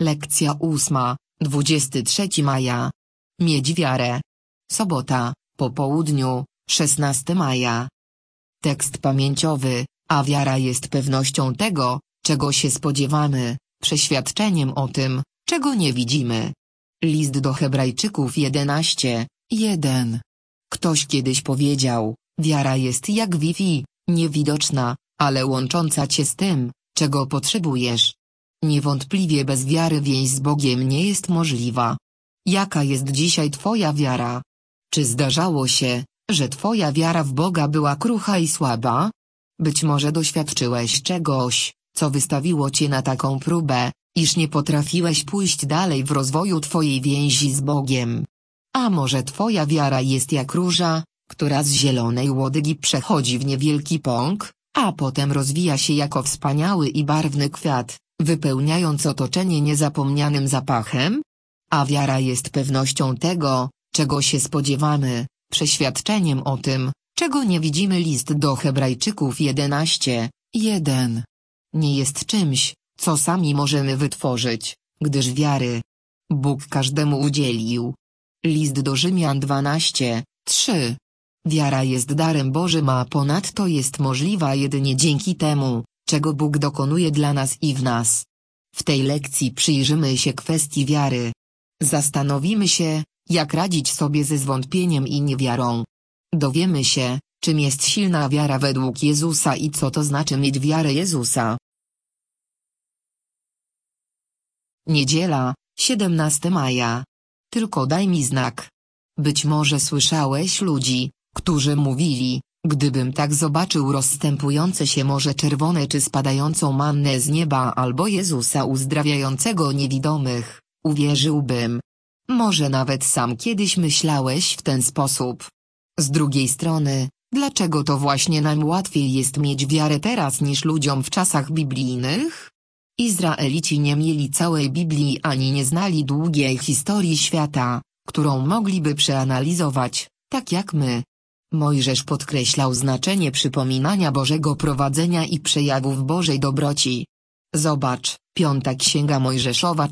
Lekcja 8, 23 maja. Mieć wiarę. Sobota, po południu, 16 maja. Tekst pamięciowy, a wiara jest pewnością tego, czego się spodziewamy, przeświadczeniem o tym, czego nie widzimy. List do Hebrajczyków 11:1. Ktoś kiedyś powiedział, wiara jest jak Wi-Fi, niewidoczna, ale łącząca cię z tym, czego potrzebujesz. Niewątpliwie bez wiary więź z Bogiem nie jest możliwa. Jaka jest dzisiaj twoja wiara? Czy zdarzało się, że twoja wiara w Boga była krucha i słaba? Być może doświadczyłeś czegoś, co wystawiło cię na taką próbę, iż nie potrafiłeś pójść dalej w rozwoju twojej więzi z Bogiem. A może twoja wiara jest jak róża, która z zielonej łodygi przechodzi w niewielki pąk, a potem rozwija się jako wspaniały i barwny kwiat, wypełniając otoczenie niezapomnianym zapachem? A wiara jest pewnością tego, czego się spodziewamy, przeświadczeniem o tym, czego nie widzimy. List do Hebrajczyków 11:1. Nie jest czymś, co sami możemy wytworzyć, gdyż wiary Bóg każdemu udzielił. List do Rzymian 12:3. Wiara jest darem Bożym, a ponadto jest możliwa jedynie dzięki temu, czego Bóg dokonuje dla nas i w nas. W tej lekcji przyjrzymy się kwestii wiary. Zastanowimy się, jak radzić sobie ze zwątpieniem i niewiarą. Dowiemy się, czym jest silna wiara według Jezusa i co to znaczy mieć wiarę Jezusa. Niedziela, 17 maja. Tylko daj mi znak. Być może słyszałeś ludzi, którzy mówili, gdybym tak zobaczył rozstępujące się morze czerwone czy spadającą mannę z nieba albo Jezusa uzdrawiającego niewidomych, uwierzyłbym. Może nawet sam kiedyś myślałeś w ten sposób. Z drugiej strony, dlaczego to właśnie nam łatwiej jest mieć wiarę teraz niż ludziom w czasach biblijnych? Izraelici nie mieli całej Biblii ani nie znali długiej historii świata, którą mogliby przeanalizować, tak jak my. Mojżesz podkreślał znaczenie przypominania Bożego prowadzenia i przejawów Bożej dobroci. Zobacz, 5 Księga Mojżeszowa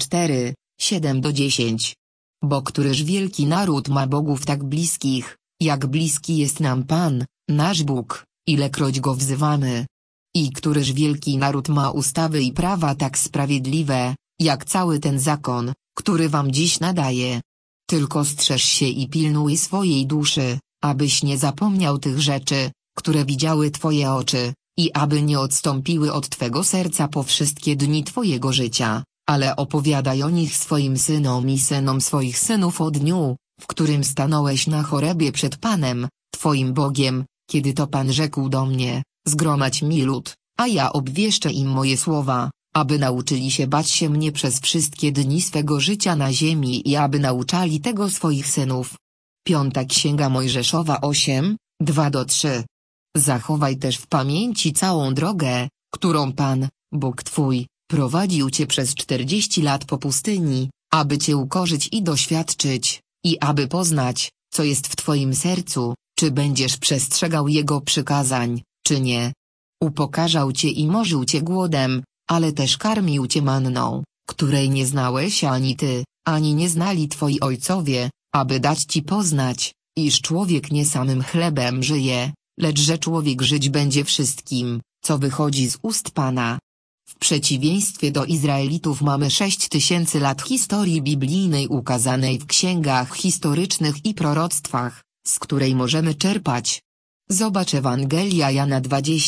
4:7-10. Bo któryż wielki naród ma bogów tak bliskich, jak bliski jest nam Pan, nasz Bóg, ilekroć Go wzywamy. I któryż wielki naród ma ustawy i prawa tak sprawiedliwe, jak cały ten zakon, który wam dziś nadaję. Tylko strzeż się i pilnuj swojej duszy, abyś nie zapomniał tych rzeczy, które widziały twoje oczy, i aby nie odstąpiły od twego serca po wszystkie dni twojego życia, ale opowiadaj o nich swoim synom i synom swoich synów o dniu, w którym stanąłeś na Chorebie przed Panem, twoim Bogiem, kiedy to Pan rzekł do mnie, zgromadź mi lud, a ja obwieszczę im moje słowa, aby nauczyli się bać się mnie przez wszystkie dni swego życia na ziemi i aby nauczali tego swoich synów. 5 Księga Mojżeszowa 8:2-3. Zachowaj też w pamięci całą drogę, którą Pan, Bóg twój, prowadził cię przez 40 lat po pustyni, aby cię ukorzyć i doświadczyć, i aby poznać, co jest w twoim sercu, czy będziesz przestrzegał Jego przykazań, czy nie. Upokarzał cię i morzył cię głodem, ale też karmił cię manną, której nie znałeś ani ty, ani nie znali twoi ojcowie, aby dać ci poznać, iż człowiek nie samym chlebem żyje, lecz że człowiek żyć będzie wszystkim, co wychodzi z ust Pana. W przeciwieństwie do Izraelitów mamy 6000 lat historii biblijnej ukazanej w księgach historycznych i proroctwach, z której możemy czerpać. Zobacz Ewangelia Jana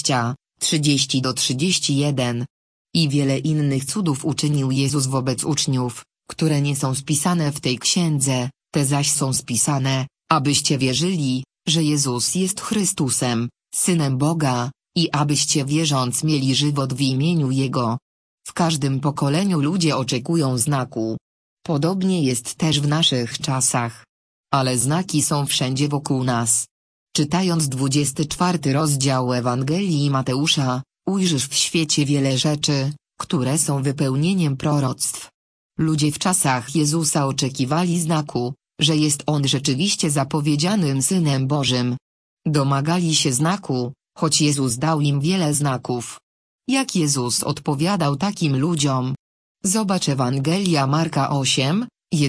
20:30-31. I wiele innych cudów uczynił Jezus wobec uczniów, które nie są spisane w tej księdze, te zaś są spisane, abyście wierzyli, że Jezus jest Chrystusem, Synem Boga, i abyście wierząc mieli żywot w imieniu Jego. W każdym pokoleniu ludzie oczekują znaku. Podobnie jest też w naszych czasach. Ale znaki są wszędzie wokół nas. Czytając 24 rozdział Ewangelii Mateusza, ujrzysz w świecie wiele rzeczy, które są wypełnieniem proroctw. Ludzie w czasach Jezusa oczekiwali znaku, że jest On rzeczywiście zapowiedzianym Synem Bożym. Domagali się znaku, choć Jezus dał im wiele znaków. Jak Jezus odpowiadał takim ludziom? Zobacz Ewangelia Marka 8,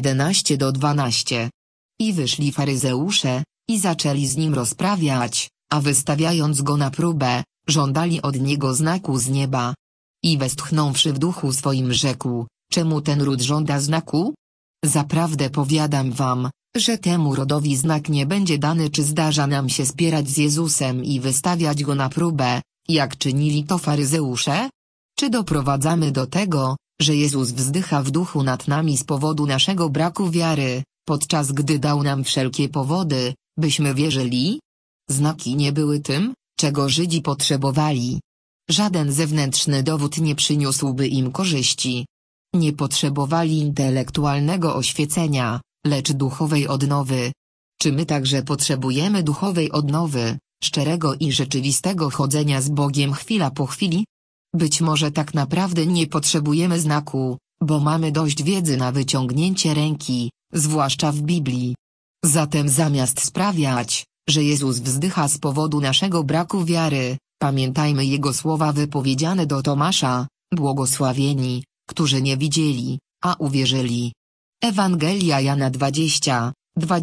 11-12. I wyszli faryzeusze, i zaczęli z nim rozprawiać, a wystawiając go na próbę, żądali od niego znaku z nieba. I westchnąwszy w duchu swoim rzekł: czemu ten ród żąda znaku? Zaprawdę powiadam wam, że temu rodowi znak nie będzie dany. Czy zdarza nam się spierać z Jezusem i wystawiać go na próbę, jak czynili to faryzeusze? Czy doprowadzamy do tego, że Jezus wzdycha w duchu nad nami z powodu naszego braku wiary, podczas gdy dał nam wszelkie powody, byśmy wierzyli? Znaki nie były tym, czego Żydzi potrzebowali. Żaden zewnętrzny dowód nie przyniósłby im korzyści. Nie potrzebowali intelektualnego oświecenia, lecz duchowej odnowy. Czy my także potrzebujemy duchowej odnowy, szczerego i rzeczywistego chodzenia z Bogiem chwila po chwili? Być może tak naprawdę nie potrzebujemy znaku, bo mamy dość wiedzy na wyciągnięcie ręki, zwłaszcza w Biblii. Zatem zamiast sprawiać, że Jezus wzdycha z powodu naszego braku wiary, pamiętajmy Jego słowa wypowiedziane do Tomasza: błogosławieni, którzy nie widzieli, a uwierzyli. Ewangelia Jana 20,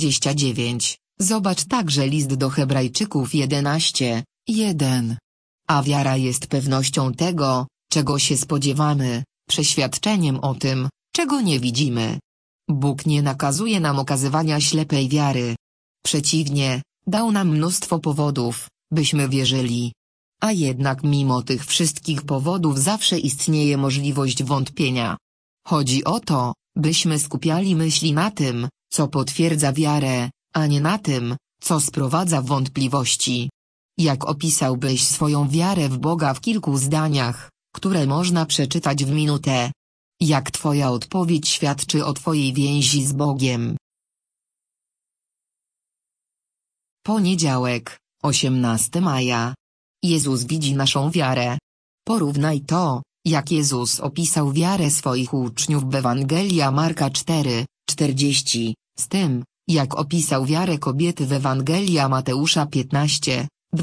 29. Zobacz także list do Hebrajczyków 11, 1. A wiara jest pewnością tego, czego się spodziewamy, przeświadczeniem o tym, czego nie widzimy. Bóg nie nakazuje nam okazywania ślepej wiary. Przeciwnie, dał nam mnóstwo powodów, byśmy wierzyli. A jednak mimo tych wszystkich powodów zawsze istnieje możliwość wątpienia. Chodzi o to, byśmy skupiali myśli na tym, co potwierdza wiarę, a nie na tym, co sprowadza wątpliwości. Jak opisałbyś swoją wiarę w Boga w kilku zdaniach, które można przeczytać w minutę? Jak twoja odpowiedź świadczy o twojej więzi z Bogiem? Poniedziałek, 18 maja. Jezus widzi naszą wiarę. Porównaj to, jak Jezus opisał wiarę swoich uczniów w Ewangelia Marka 4, 40, z tym, jak opisał wiarę kobiety w Ewangelia Mateusza 15,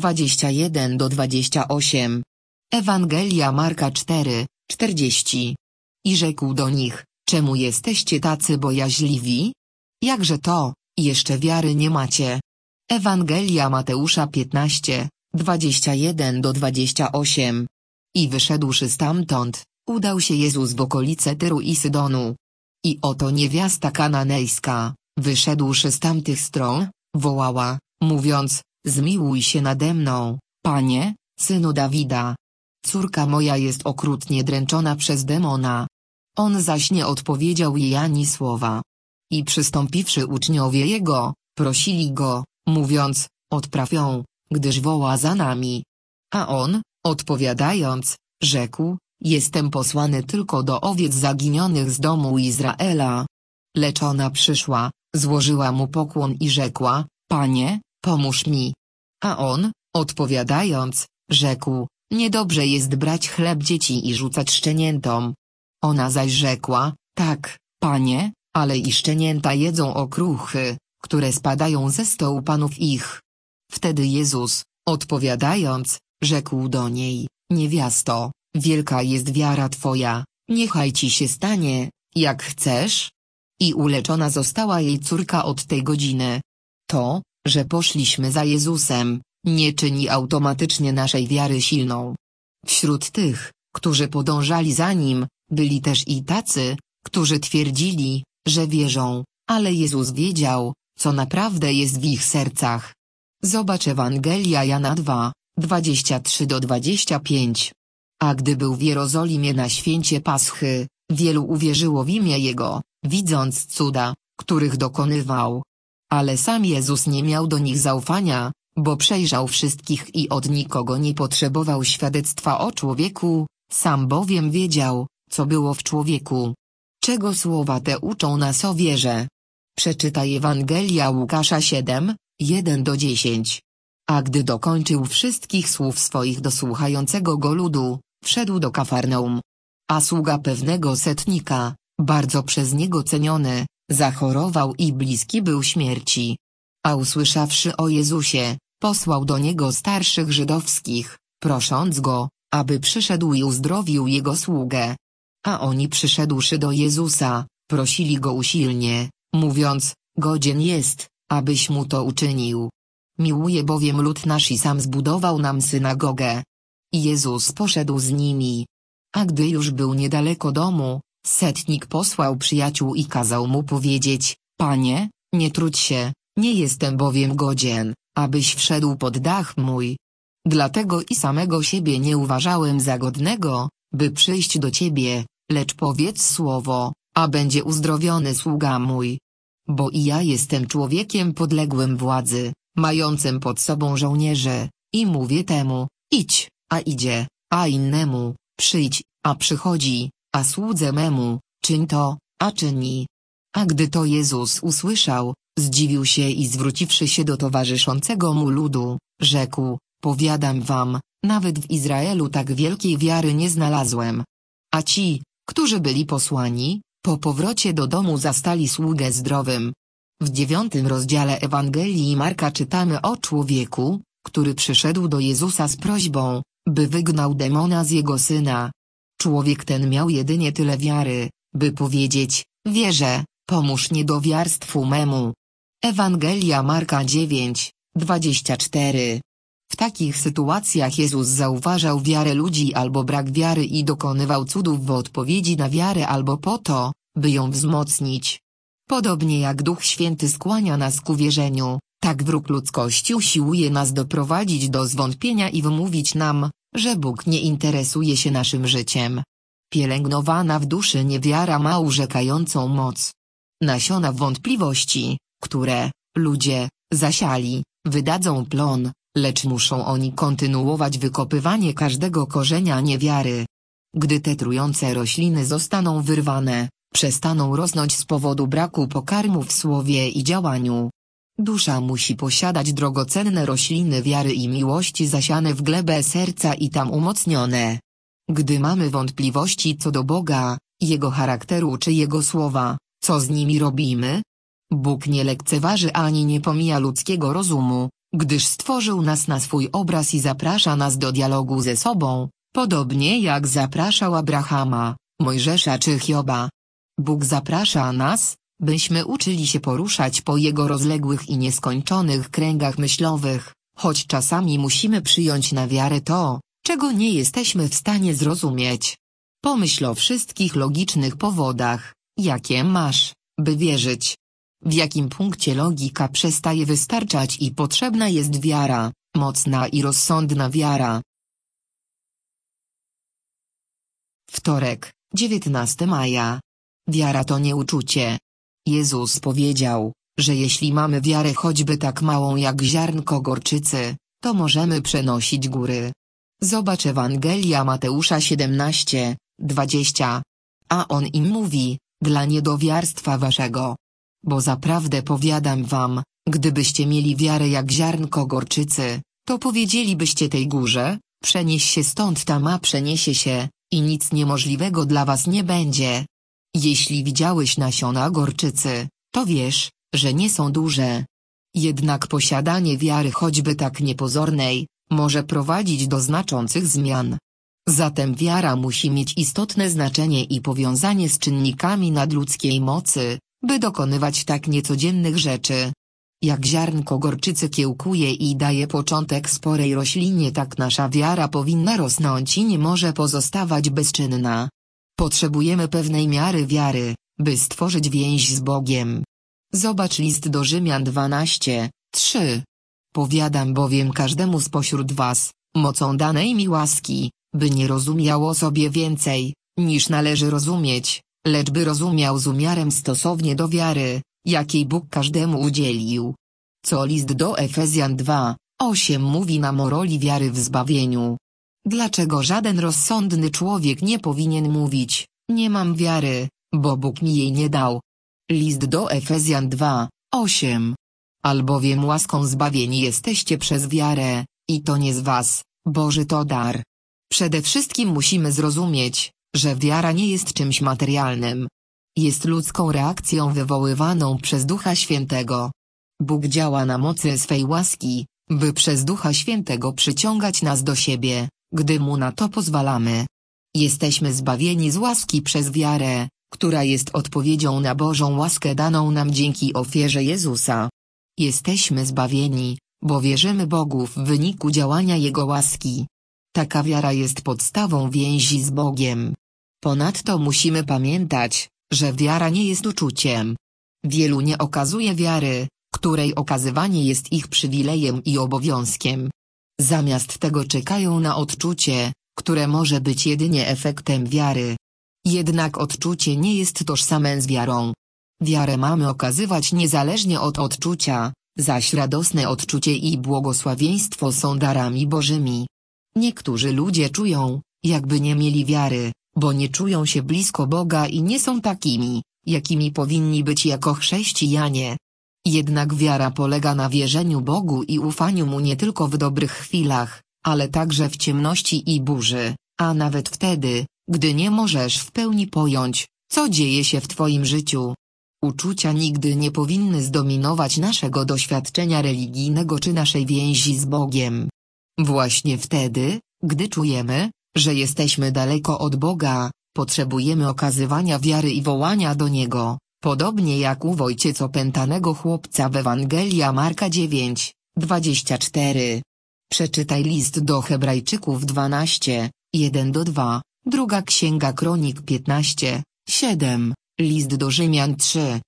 21-28. Ewangelia Marka 4, 40. I rzekł do nich: czemu jesteście tacy bojaźliwi? Jakże to, jeszcze wiary nie macie? Ewangelia Mateusza 15, 21-28. I wyszedłszy stamtąd, udał się Jezus w okolice Tyru i Sydonu. I oto niewiasta kananejska, wyszedłszy z tamtych stron, wołała, mówiąc: zmiłuj się nade mną, Panie, Synu Dawida. Córka moja jest okrutnie dręczona przez demona. On zaś nie odpowiedział jej ani słowa. I przystąpiwszy uczniowie Jego, prosili Go, mówiąc: odpraw ją, gdyż woła za nami. A On, odpowiadając, rzekł: jestem posłany tylko do owiec zaginionych z domu Izraela. Lecz ona przyszła, złożyła mu pokłon i rzekła: Panie, pomóż mi. A on, odpowiadając, rzekł: niedobrze jest brać chleb dzieci i rzucać szczeniętom. Ona zaś rzekła: tak, Panie, ale i szczenięta jedzą okruchy, które spadają ze stołu panów ich. Wtedy Jezus, odpowiadając, rzekł do niej: niewiasto, wielka jest wiara twoja, niechaj ci się stanie, jak chcesz. I uleczona została jej córka od tej godziny. To, że poszliśmy za Jezusem, nie czyni automatycznie naszej wiary silną. Wśród tych, którzy podążali za Nim, byli też i tacy, którzy twierdzili, że wierzą, ale Jezus wiedział, co naprawdę jest w ich sercach. Zobacz Ewangelia Jana 2, 23-25. A gdy był w Jerozolimie na święcie Paschy, wielu uwierzyło w imię Jego, widząc cuda, których dokonywał. Ale sam Jezus nie miał do nich zaufania, bo przejrzał wszystkich i od nikogo nie potrzebował świadectwa o człowieku, sam bowiem wiedział, co było w człowieku. Czego słowa te uczą nas o wierze? Przeczytaj Ewangelia Łukasza 7, 1-10. A gdy dokończył wszystkich słów swoich do słuchającego go ludu, wszedł do Kafarnaum. A sługa pewnego setnika, bardzo przez niego ceniony, zachorował i bliski był śmierci. A usłyszawszy o Jezusie, posłał do niego starszych żydowskich, prosząc go, aby przyszedł i uzdrowił jego sługę. A oni przyszedłszy do Jezusa, prosili Go usilnie, mówiąc, godzien jest, abyś Mu to uczynił. Miłuje bowiem lud nasz i sam zbudował nam synagogę. I Jezus poszedł z nimi. A gdy już był niedaleko domu, setnik posłał przyjaciół i kazał mu powiedzieć, Panie, nie trudź się, nie jestem bowiem godzien, abyś wszedł pod dach mój. Dlatego i samego siebie nie uważałem za godnego, by przyjść do Ciebie, lecz powiedz słowo, a będzie uzdrowiony sługa mój. Bo i ja jestem człowiekiem podległym władzy, mającym pod sobą żołnierzy, i mówię temu, idź, a idzie, a innemu, przyjdź, a przychodzi, a słudze memu, czyń to, a czyni. A gdy to Jezus usłyszał, zdziwił się i zwróciwszy się do towarzyszącego mu ludu, rzekł, powiadam wam, nawet w Izraelu tak wielkiej wiary nie znalazłem. A ci, którzy byli posłani, po powrocie do domu zastali sługę zdrowym. W 9 rozdziale Ewangelii Marka czytamy o człowieku, który przyszedł do Jezusa z prośbą, by wygnał demona z jego syna. Człowiek ten miał jedynie tyle wiary, by powiedzieć, wierzę, pomóż niedowiarstwu memu. Ewangelia Marka 9:24. W takich sytuacjach Jezus zauważał wiarę ludzi albo brak wiary i dokonywał cudów w odpowiedzi na wiarę albo po to, by ją wzmocnić. Podobnie jak Duch Święty skłania nas ku wierzeniu, tak wróg ludzkości usiłuje nas doprowadzić do zwątpienia i wmówić nam, że Bóg nie interesuje się naszym życiem. Pielęgnowana w duszy niewiara ma urzekającą moc. Nasiona wątpliwości, które ludzie zasiali, wydadzą plon, lecz muszą oni kontynuować wykopywanie każdego korzenia niewiary. Gdy te trujące rośliny zostaną wyrwane, przestaną rosnąć z powodu braku pokarmu w słowie i działaniu. Dusza musi posiadać drogocenne rośliny wiary i miłości zasiane w glebę serca i tam umocnione. Gdy mamy wątpliwości co do Boga, Jego charakteru czy Jego słowa, co z nimi robimy? Bóg nie lekceważy ani nie pomija ludzkiego rozumu, gdyż stworzył nas na swój obraz i zaprasza nas do dialogu ze sobą, podobnie jak zapraszał Abrahama, Mojżesza czy Hioba. Bóg zaprasza nas, byśmy uczyli się poruszać po Jego rozległych i nieskończonych kręgach myślowych, choć czasami musimy przyjąć na wiarę to, czego nie jesteśmy w stanie zrozumieć. Pomyśl o wszystkich logicznych powodach, jakie masz, by wierzyć. W jakim punkcie logika przestaje wystarczać i potrzebna jest wiara, mocna i rozsądna wiara. Wtorek, 19 maja. Wiara to nie uczucie. Jezus powiedział, że jeśli mamy wiarę choćby tak małą jak ziarnko gorczycy, to możemy przenosić góry. Zobacz Ewangelia Mateusza 17:20. A on im mówi, dla niedowiarstwa waszego. Bo zaprawdę powiadam wam, gdybyście mieli wiarę jak ziarnko gorczycy, to powiedzielibyście tej górze, przenieś się stąd tam, a przeniesie się, i nic niemożliwego dla was nie będzie. Jeśli widziałeś nasiona gorczycy, to wiesz, że nie są duże. Jednak posiadanie wiary choćby tak niepozornej, może prowadzić do znaczących zmian. Zatem wiara musi mieć istotne znaczenie i powiązanie z czynnikami nadludzkiej mocy, by dokonywać tak niecodziennych rzeczy. Jak ziarnko gorczycy kiełkuje i daje początek sporej roślinie, tak nasza wiara powinna rosnąć i nie może pozostawać bezczynna. Potrzebujemy pewnej miary wiary, by stworzyć więź z Bogiem. Zobacz list do Rzymian 12:3. Powiadam bowiem każdemu spośród was, mocą danej mi łaski, by nie rozumiał o sobie więcej, niż należy rozumieć, lecz by rozumiał z umiarem stosownie do wiary, jakiej Bóg każdemu udzielił. Co list do Efezjan 2:8 mówi nam o roli wiary w zbawieniu. Dlaczego żaden rozsądny człowiek nie powinien mówić, nie mam wiary, bo Bóg mi jej nie dał? List do Efezjan 2:8. Albowiem łaską zbawieni jesteście przez wiarę, i to nie z was, Boży to dar. Przede wszystkim musimy zrozumieć, że wiara nie jest czymś materialnym. Jest ludzką reakcją wywoływaną przez Ducha Świętego. Bóg działa na mocy swej łaski, by przez Ducha Świętego przyciągać nas do siebie, gdy Mu na to pozwalamy. Jesteśmy zbawieni z łaski przez wiarę, która jest odpowiedzią na Bożą łaskę daną nam dzięki ofierze Jezusa. Jesteśmy zbawieni, bo wierzymy Bogu w wyniku działania Jego łaski. Taka wiara jest podstawą więzi z Bogiem. Ponadto musimy pamiętać, że wiara nie jest uczuciem. Wielu nie okazuje wiary, której okazywanie jest ich przywilejem i obowiązkiem. Zamiast tego czekają na odczucie, które może być jedynie efektem wiary. Jednak odczucie nie jest tożsame z wiarą. Wiarę mamy okazywać niezależnie od odczucia, zaś radosne odczucie i błogosławieństwo są darami Bożymi. Niektórzy ludzie czują, jakby nie mieli wiary, bo nie czują się blisko Boga i nie są takimi, jakimi powinni być jako chrześcijanie. Jednak wiara polega na wierzeniu Bogu i ufaniu Mu nie tylko w dobrych chwilach, ale także w ciemności i burzy, a nawet wtedy, gdy nie możesz w pełni pojąć, co dzieje się w Twoim życiu. Uczucia nigdy nie powinny zdominować naszego doświadczenia religijnego czy naszej więzi z Bogiem. Właśnie wtedy, gdy czujemy, że jesteśmy daleko od Boga, potrzebujemy okazywania wiary i wołania do Niego, podobnie jak u ojciec opętanego chłopca w Ewangelia Marka 9:24. Przeczytaj list do Hebrajczyków 12, 1-2, druga Księga Kronik 15:7, list do Rzymian 3,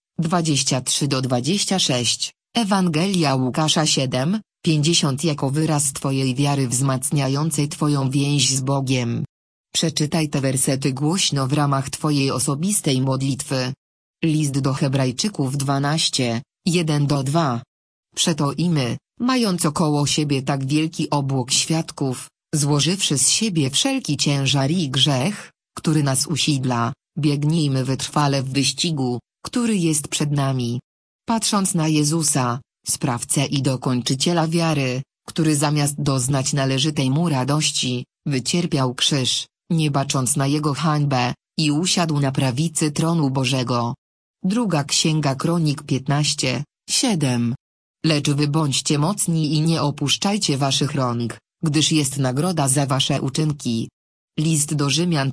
23-26, Ewangelia Łukasza 7:50 jako wyraz Twojej wiary wzmacniającej Twoją więź z Bogiem. Przeczytaj te wersety głośno w ramach Twojej osobistej modlitwy. List do Hebrajczyków 12, 1-2. Przeto i my, mając około siebie tak wielki obłok świadków, złożywszy z siebie wszelki ciężar i grzech, który nas usidla, biegnijmy wytrwale w wyścigu, który jest przed nami. Patrząc na Jezusa, sprawcę i dokończyciela wiary, który zamiast doznać należytej Mu radości, wycierpiał krzyż, nie bacząc na Jego hańbę, i usiadł na prawicy tronu Bożego. Druga Księga Kronik 15:7. Lecz wy bądźcie mocni i nie opuszczajcie waszych rąk, gdyż jest nagroda za wasze uczynki. List do Rzymian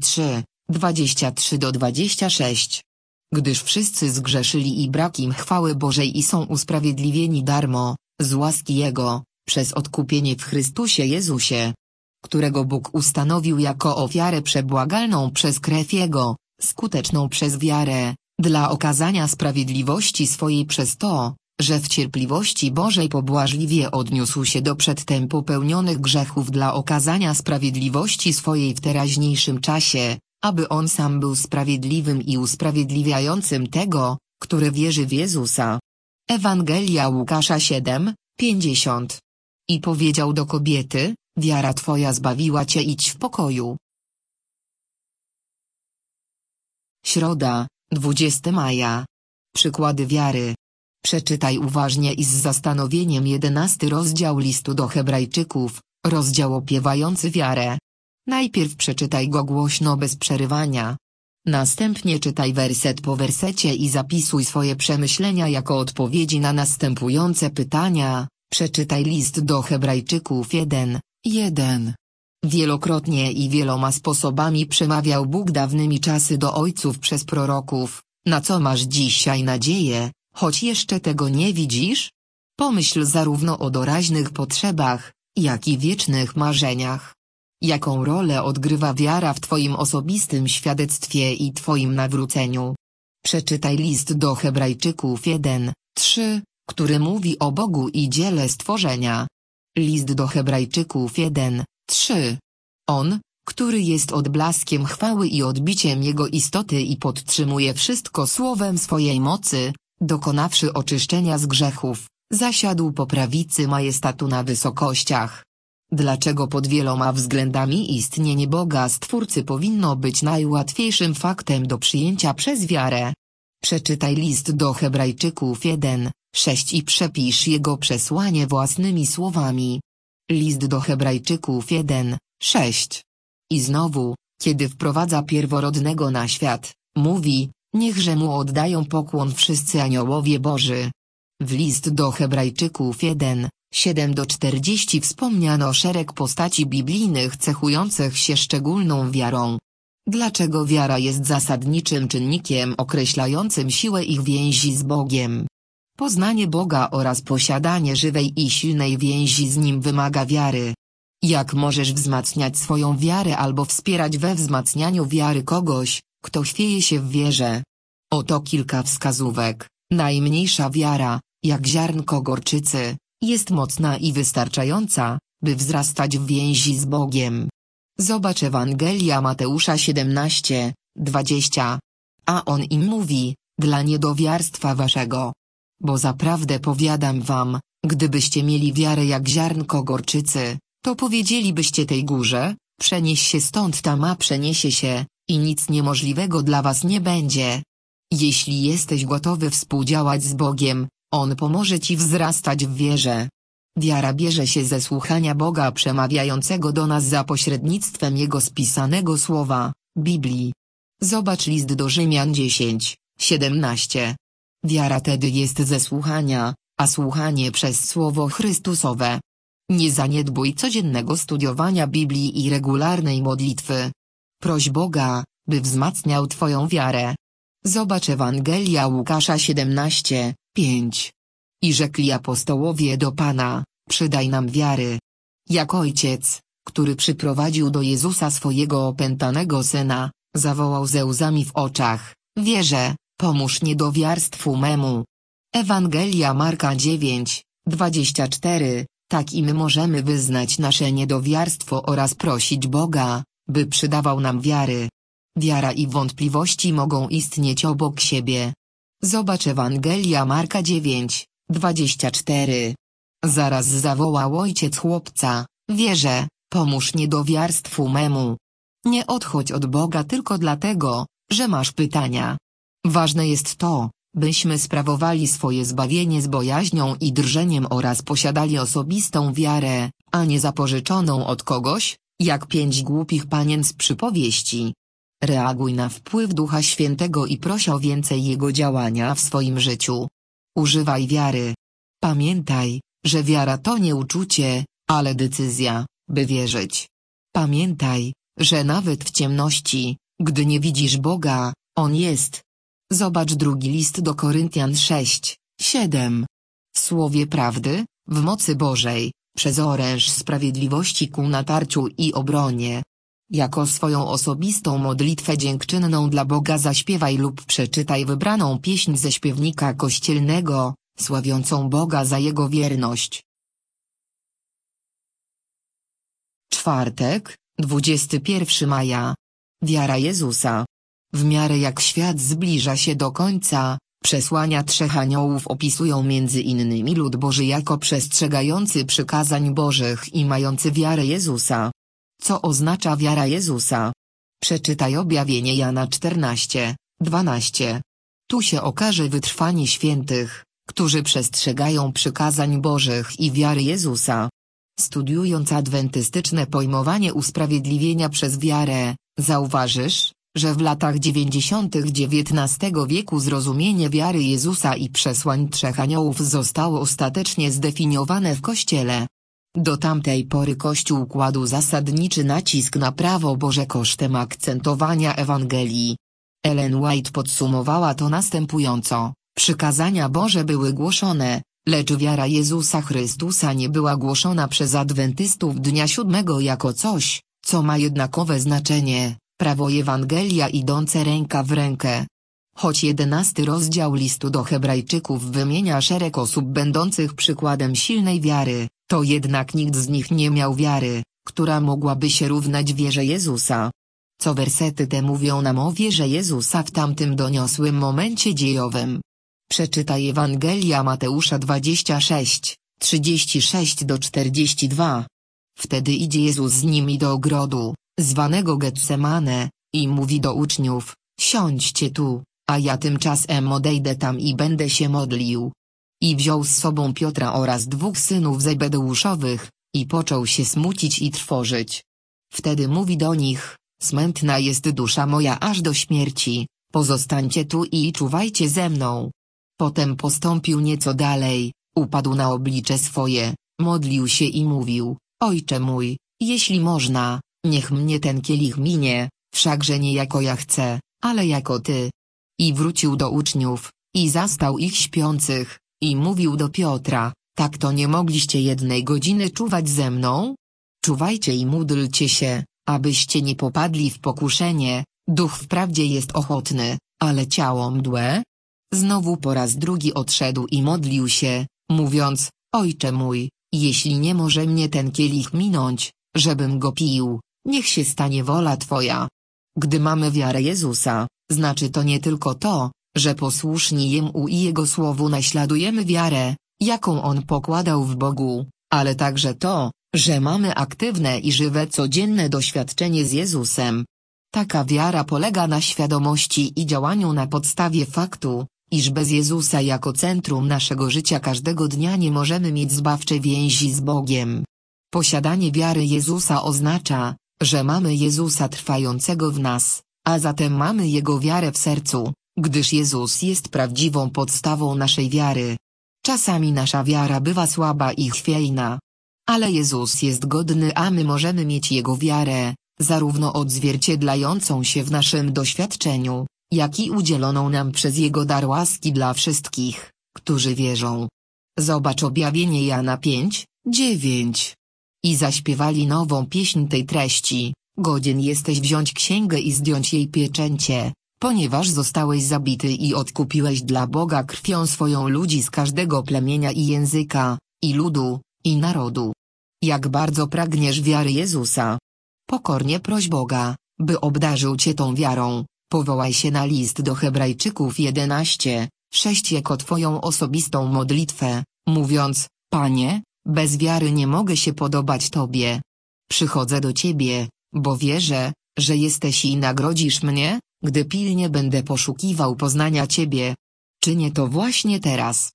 3:23-26. Gdyż wszyscy zgrzeszyli i brak im chwały Bożej i są usprawiedliwieni darmo, z łaski Jego, przez odkupienie w Chrystusie Jezusie, którego Bóg ustanowił jako ofiarę przebłagalną przez krew Jego, skuteczną przez wiarę, dla okazania sprawiedliwości swojej przez to, że w cierpliwości Bożej pobłażliwie odniósł się do przedtem popełnionych grzechów dla okazania sprawiedliwości swojej w teraźniejszym czasie, aby On sam był sprawiedliwym i usprawiedliwiającym tego, który wierzy w Jezusa. Ewangelia Łukasza 7:50. I powiedział do kobiety, wiara Twoja zbawiła Cię, idź w pokoju. Środa, 20 maja. Przykłady wiary. Przeczytaj uważnie i z zastanowieniem 11 rozdział listu do Hebrajczyków, rozdział opiewający wiarę. Najpierw przeczytaj go głośno bez przerywania. Następnie czytaj werset po wersecie i zapisuj swoje przemyślenia jako odpowiedzi na następujące pytania. Przeczytaj list do Hebrajczyków 1:1. Wielokrotnie i wieloma sposobami przemawiał Bóg dawnymi czasy do ojców przez proroków, na co masz dzisiaj nadzieję, choć jeszcze tego nie widzisz? Pomyśl zarówno o doraźnych potrzebach, jak i wiecznych marzeniach. Jaką rolę odgrywa wiara w Twoim osobistym świadectwie i Twoim nawróceniu? Przeczytaj list do Hebrajczyków 1:3, który mówi o Bogu i dziele stworzenia. List do Hebrajczyków 1:3. On, który jest odblaskiem chwały i odbiciem Jego istoty i podtrzymuje wszystko słowem swojej mocy, dokonawszy oczyszczenia z grzechów, zasiadł po prawicy majestatu na wysokościach. Dlaczego pod wieloma względami istnienie Boga Stwórcy powinno być najłatwiejszym faktem do przyjęcia przez wiarę? Przeczytaj list do Hebrajczyków 1:6 i przepisz jego przesłanie własnymi słowami. List do Hebrajczyków 1:6. I znowu, kiedy wprowadza pierworodnego na świat, mówi, niechże mu oddają pokłon wszyscy aniołowie Boży. W list do Hebrajczyków 1:7-40 wspomniano szereg postaci biblijnych cechujących się szczególną wiarą. Dlaczego wiara jest zasadniczym czynnikiem określającym siłę ich więzi z Bogiem? Poznanie Boga oraz posiadanie żywej i silnej więzi z Nim wymaga wiary. Jak możesz wzmacniać swoją wiarę albo wspierać we wzmacnianiu wiary kogoś, kto chwieje się w wierze? Oto kilka wskazówek. Najmniejsza wiara, jak ziarnko gorczycy, jest mocna i wystarczająca, by wzrastać w więzi z Bogiem. Zobacz Ewangelia Mateusza 17:20. A on im mówi, dla niedowiarstwa waszego. Bo zaprawdę powiadam wam, gdybyście mieli wiarę jak ziarnko gorczycy, to powiedzielibyście tej górze, przenieś się stąd tam, a przeniesie się, i nic niemożliwego dla was nie będzie. Jeśli jesteś gotowy współdziałać z Bogiem, On pomoże ci wzrastać w wierze. Wiara bierze się ze słuchania Boga przemawiającego do nas za pośrednictwem Jego spisanego słowa, Biblii. Zobacz list do Rzymian 10:17. Wiara tedy jest ze słuchania, a słuchanie przez Słowo Chrystusowe. Nie zaniedbuj codziennego studiowania Biblii i regularnej modlitwy. Proś Boga, by wzmacniał Twoją wiarę. Zobacz Ewangelia Łukasza 17:5. I rzekli apostołowie do Pana, przydaj nam wiary. Jak ojciec, który przyprowadził do Jezusa swojego opętanego syna, zawołał ze łzami w oczach, wierzę, pomóż niedowiarstwu memu. Ewangelia Marka 9:24. Tak i my możemy wyznać nasze niedowiarstwo oraz prosić Boga, by przydawał nam wiary. Wiara i wątpliwości mogą istnieć obok siebie. Zobacz Ewangelia Marka 9:24. Zaraz zawołał ojciec chłopca, wierzę, pomóż niedowiarstwu memu. Nie odchodź od Boga tylko dlatego, że masz pytania. Ważne jest to, byśmy sprawowali swoje zbawienie z bojaźnią i drżeniem oraz posiadali osobistą wiarę, a nie zapożyczoną od kogoś, jak 5 głupich panien z przypowieści. Reaguj na wpływ Ducha Świętego i proś o więcej Jego działania w swoim życiu. Używaj wiary. Pamiętaj, że wiara to nie uczucie, ale decyzja, by wierzyć. Pamiętaj, że nawet w ciemności, gdy nie widzisz Boga, On jest. Zobacz drugi list do Koryntian 6:7. W słowie prawdy, w mocy Bożej, przez oręż sprawiedliwości ku natarciu i obronie. Jako swoją osobistą modlitwę dziękczynną dla Boga zaśpiewaj lub przeczytaj wybraną pieśń ze śpiewnika kościelnego, sławiącą Boga za Jego wierność. Czwartek, 21 maja. Wiara Jezusa. W miarę jak świat zbliża się do końca, przesłania 3 aniołów opisują między innymi lud Boży jako przestrzegający przykazań Bożych i mający wiarę Jezusa. Co oznacza wiara Jezusa? Przeczytaj objawienie Jana 14:12. Tu się okaże wytrwanie świętych, którzy przestrzegają przykazań Bożych i wiary Jezusa. Studiując adwentystyczne pojmowanie usprawiedliwienia przez wiarę, zauważysz, że w latach 90. XIX wieku zrozumienie wiary Jezusa i przesłań 3 aniołów zostało ostatecznie zdefiniowane w Kościele. Do tamtej pory Kościół kładł zasadniczy nacisk na prawo Boże kosztem akcentowania Ewangelii. Ellen White podsumowała to następująco: przykazania Boże były głoszone, lecz wiara Jezusa Chrystusa nie była głoszona przez adwentystów dnia 7 jako coś, co ma jednakowe znaczenie, prawo i Ewangelia idące ręka w rękę. Choć 11 rozdział listu do Hebrajczyków wymienia szereg osób będących przykładem silnej wiary, to jednak nikt z nich nie miał wiary, która mogłaby się równać wierze Jezusa. Co wersety te mówią nam o wierze Jezusa w tamtym doniosłym momencie dziejowym. Przeczytaj Ewangelia Mateusza 26:36-42. Wtedy idzie Jezus z nimi do ogrodu, zwanego Getsemane, i mówi do uczniów: siądźcie tu, a ja tymczasem odejdę tam i będę się modlił. I wziął z sobą Piotra oraz 2 synów Zebedeuszowych, i począł się smucić i trwożyć. Wtedy mówi do nich: smętna jest dusza moja aż do śmierci, pozostańcie tu i czuwajcie ze mną. Potem postąpił nieco dalej, upadł na oblicze swoje, modlił się i mówił: Ojcze mój, jeśli można, niech mnie ten kielich minie, wszakże nie jako ja chcę, ale jako Ty. I wrócił do uczniów, i zastał ich śpiących, i mówił do Piotra, tak to nie mogliście 1 godziny czuwać ze mną? Czuwajcie i módlcie się, abyście nie popadli w pokuszenie, duch wprawdzie jest ochotny, ale ciało mdłe. Znowu po raz drugi odszedł i modlił się, mówiąc, Ojcze mój, jeśli nie może mnie ten kielich minąć, żebym go pił, niech się stanie wola Twoja. Gdy mamy wiarę Jezusa, znaczy to nie tylko to, że posłuszni Jemu i Jego słowu naśladujemy wiarę, jaką On pokładał w Bogu, ale także to, że mamy aktywne i żywe codzienne doświadczenie z Jezusem. Taka wiara polega na świadomości i działaniu na podstawie faktu, iż bez Jezusa jako centrum naszego życia każdego dnia nie możemy mieć zbawczej więzi z Bogiem. Posiadanie wiary Jezusa oznacza, że mamy Jezusa trwającego w nas, a zatem mamy Jego wiarę w sercu, gdyż Jezus jest prawdziwą podstawą naszej wiary. Czasami nasza wiara bywa słaba i chwiejna. Ale Jezus jest godny, a my możemy mieć Jego wiarę, zarówno odzwierciedlającą się w naszym doświadczeniu, jak i udzieloną nam przez Jego dar łaski dla wszystkich, którzy wierzą. Zobacz objawienie Jana 5:9. I zaśpiewali nową pieśń tej treści, godzien jesteś wziąć księgę i zdjąć jej pieczęcie, ponieważ zostałeś zabity i odkupiłeś dla Boga krwią swoją ludzi z każdego plemienia i języka, i ludu, i narodu. Jak bardzo pragniesz wiary Jezusa. Pokornie proś Boga, by obdarzył cię tą wiarą, powołaj się na list do Hebrajczyków 11:6 jako twoją osobistą modlitwę, mówiąc, Panie, bez wiary nie mogę się podobać Tobie. Przychodzę do Ciebie, bo wierzę, że jesteś i nagrodzisz mnie, gdy pilnie będę poszukiwał poznania Ciebie. Czynię to właśnie teraz.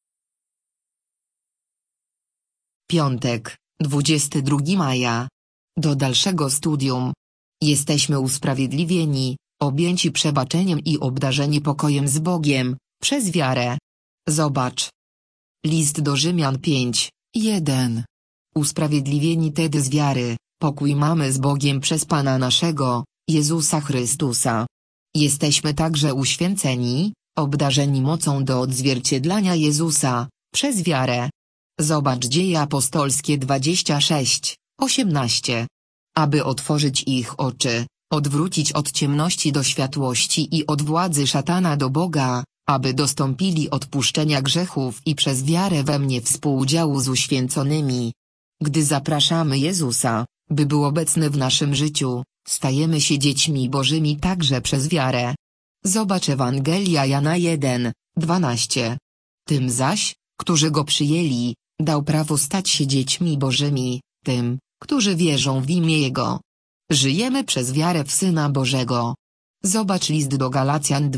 Piątek, 22 maja. Do dalszego studium. Jesteśmy usprawiedliwieni, objęci przebaczeniem i obdarzeni pokojem z Bogiem, przez wiarę. Zobacz. List do Rzymian 5:1. Usprawiedliwieni tedy z wiary, pokój mamy z Bogiem przez Pana naszego, Jezusa Chrystusa. Jesteśmy także uświęceni, obdarzeni mocą do odzwierciedlania Jezusa, przez wiarę. Zobacz Dzieje apostolskie 26:18. Aby otworzyć ich oczy, odwrócić od ciemności do światłości i od władzy szatana do Boga, aby dostąpili odpuszczenia grzechów i przez wiarę we mnie współudziału z uświęconymi. Gdy zapraszamy Jezusa, by był obecny w naszym życiu, stajemy się dziećmi Bożymi także przez wiarę. Zobacz Ewangelia Jana 1:12. Tym zaś, którzy Go przyjęli, dał prawo stać się dziećmi Bożymi, tym, którzy wierzą w imię Jego. Żyjemy przez wiarę w Syna Bożego. Zobacz list do Galacjan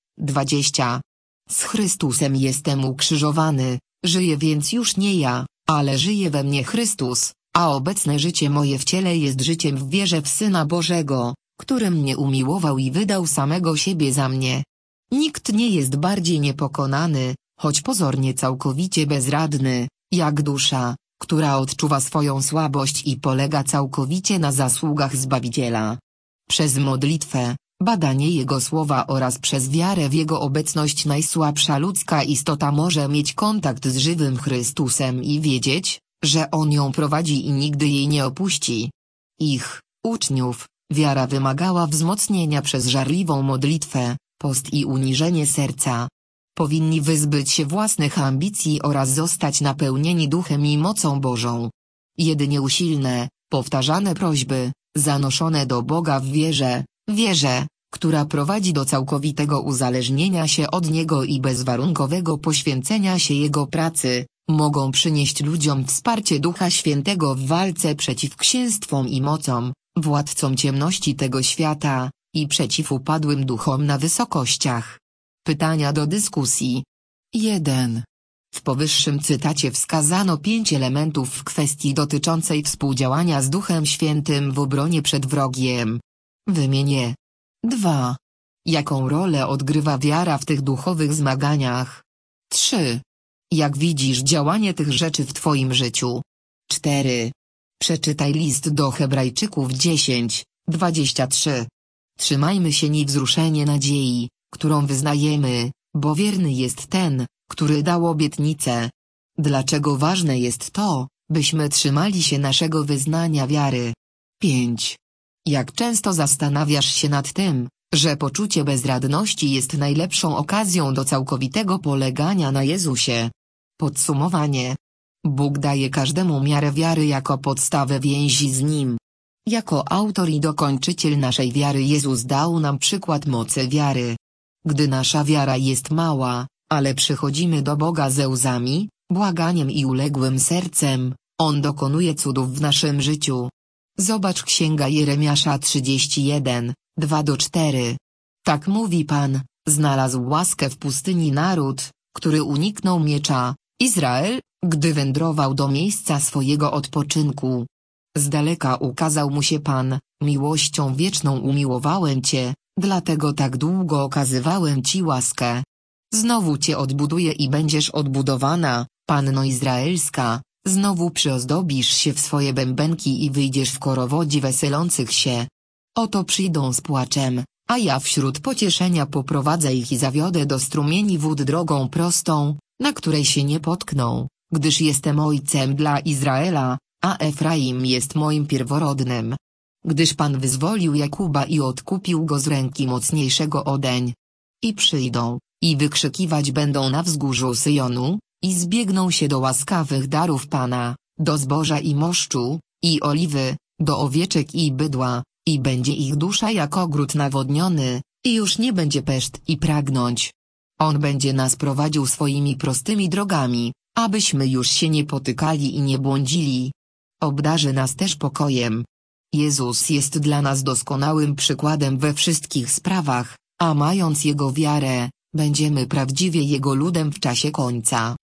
2:20. Z Chrystusem jestem ukrzyżowany, żyję więc już nie ja, ale żyje we mnie Chrystus, a obecne życie moje w ciele jest życiem w wierze w Syna Bożego, który mnie umiłował i wydał samego siebie za mnie. Nikt nie jest bardziej niepokonany, choć pozornie całkowicie bezradny, jak dusza, która odczuwa swoją słabość i polega całkowicie na zasługach Zbawiciela. Przez modlitwę, badanie Jego słowa oraz przez wiarę w Jego obecność najsłabsza ludzka istota może mieć kontakt z żywym Chrystusem i wiedzieć, że On ją prowadzi i nigdy jej nie opuści. Ich, uczniów, wiara wymagała wzmocnienia przez żarliwą modlitwę, post i uniżenie serca. Powinni wyzbyć się własnych ambicji oraz zostać napełnieni duchem i mocą Bożą. Jedynie usilne, powtarzane prośby, zanoszone do Boga w wierze, która prowadzi do całkowitego uzależnienia się od Niego i bezwarunkowego poświęcenia się Jego pracy, mogą przynieść ludziom wsparcie Ducha Świętego w walce przeciw księstwom i mocom, władcom ciemności tego świata, i przeciw upadłym duchom na wysokościach. Pytania do dyskusji. 1. W powyższym cytacie wskazano 5 elementów w kwestii dotyczącej współdziałania z Duchem Świętym w obronie przed wrogiem. Wymień je. 2. Jaką rolę odgrywa wiara w tych duchowych zmaganiach? 3. Jak widzisz działanie tych rzeczy w Twoim życiu? 4. Przeczytaj list do Hebrajczyków 10:23. Trzymajmy się niewzruszenie nadziei, którą wyznajemy, bo wierny jest ten, który dał obietnicę. Dlaczego ważne jest to, byśmy trzymali się naszego wyznania wiary? 5. Jak często zastanawiasz się nad tym, że poczucie bezradności jest najlepszą okazją do całkowitego polegania na Jezusie? Podsumowanie. Bóg daje każdemu miarę wiary jako podstawę więzi z Nim. Jako autor i dokończyciel naszej wiary Jezus dał nam przykład mocy wiary. Gdy nasza wiara jest mała, ale przychodzimy do Boga ze łzami, błaganiem i uległym sercem, On dokonuje cudów w naszym życiu. Zobacz Księga Jeremiasza 31, 2-4. Tak mówi Pan, znalazł łaskę w pustyni naród, który uniknął miecza, Izrael, gdy wędrował do miejsca swojego odpoczynku. Z daleka ukazał mu się Pan, miłością wieczną umiłowałem Cię, dlatego tak długo okazywałem Ci łaskę. Znowu Cię odbuduję i będziesz odbudowana, Panno Izraelska, znowu przyozdobisz się w swoje bębenki i wyjdziesz w korowodzi weselących się. Oto przyjdą z płaczem, a ja wśród pocieszenia poprowadzę ich i zawiodę do strumieni wód drogą prostą, na której się nie potkną, gdyż jestem ojcem dla Izraela, a Efraim jest moim pierworodnym. Gdyż Pan wyzwolił Jakuba i odkupił go z ręki mocniejszego odeń. I przyjdą, i wykrzykiwać będą na wzgórzu Syjonu, i zbiegną się do łaskawych darów Pana, do zboża i moszczu, i oliwy, do owieczek i bydła, i będzie ich dusza jak ogród nawodniony, i już nie będzie peszt i pragnąć. On będzie nas prowadził swoimi prostymi drogami, abyśmy już się nie potykali i nie błądzili. Obdarzy nas też pokojem. Jezus jest dla nas doskonałym przykładem we wszystkich sprawach, a mając Jego wiarę, będziemy prawdziwie Jego ludem w czasie końca.